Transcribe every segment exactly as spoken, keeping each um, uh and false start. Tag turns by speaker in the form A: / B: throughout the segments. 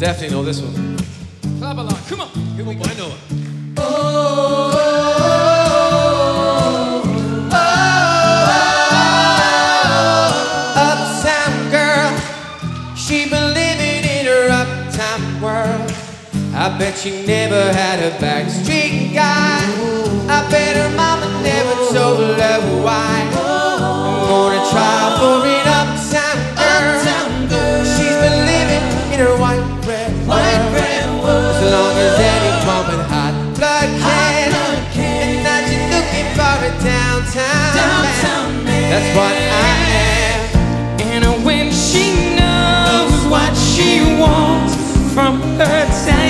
A: Definitely know this one.
B: Clap along. Come on. Here we go.
A: I know it.
C: Oh, uptown girl, she been living in her uptown world. I bet she never had a backstreet guy. I bet her mama never told her why. I'm gonna try for an uptown girl. She's been living in her white bread world. As long as any woman hot blood can, and now she's looking for a downtown man. That's what I am.
D: And when she knows what she wants from her time,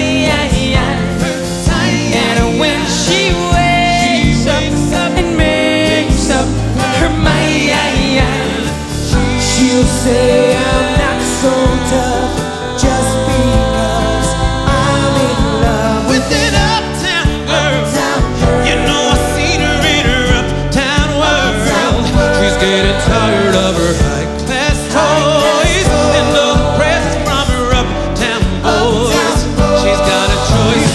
D: and when she wakes up and makes up her mind, she'll say I'm not so tough just because I'm in love with an uptown girl. You know I seen her in her uptown world. She's getting tired of her high-class toys and all the presents from her uptown boys. She's got a choice.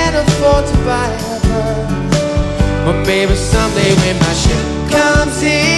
C: To buy her, but maybe someday when my ship comes in,